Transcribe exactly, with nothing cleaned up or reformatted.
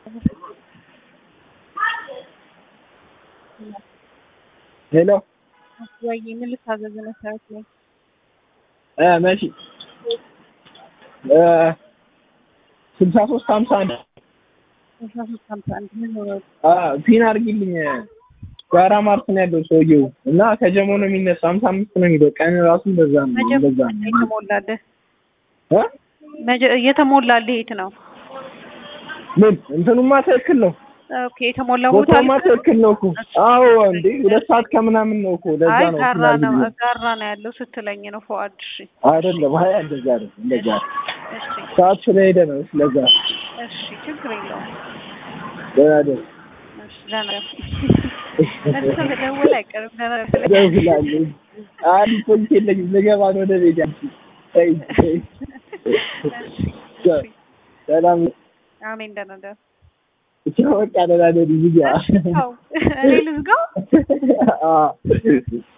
ሄሎ ወይ ምን ልታዘዝ መሰረት ነው? እ መሲ እ ስልሳ ሶስት ሀምሳ አንድ ስልሳ ሶስት ሀምሳ አንድ ምን ነው? አ ፒን አድርጊልኝ። ጋራ ማርት ነው ያለው ሰውዬው እና ከጀሞ ነው የሚነሳው ሃምሳ አምስት ነው የሚለው ቀን ራሱ እንደዛ ነው እንደዛ ነው የተሞላልህ እ መጀ የተሞላልህ የት ነው? ምን እንትኑማ ትክክል ነው። ኦኬ የተሞላው ቦታ ቦታማ ትክክል ነው እኮ። አዎ እንዴ ሁለት ሰዓት ከምናምን ነው እኮ ለዛ ነው ጋራ ነው ጋራ ነው ያለው ስትለኝ ነው ፎአድ። እሺ አይደለም አይ እንደዛ አይደለም እንደዛ እሺ ሰዓት ስለሄደ ነው ስለዛ። እሺ ችግር የለውም። ደህና እሺ ደህና ለምን ተደወለ አይቀርም ደህና ደውላለሁ። አንድ ፖሊስ የለኝም ልገባ ነው ወደ ቤት ያንቺ አይ ሰላም አሜን ደህና ደህና ቻው በቃ ደህና ነኝ ልጅ እኔ ልዝጋው? አዎ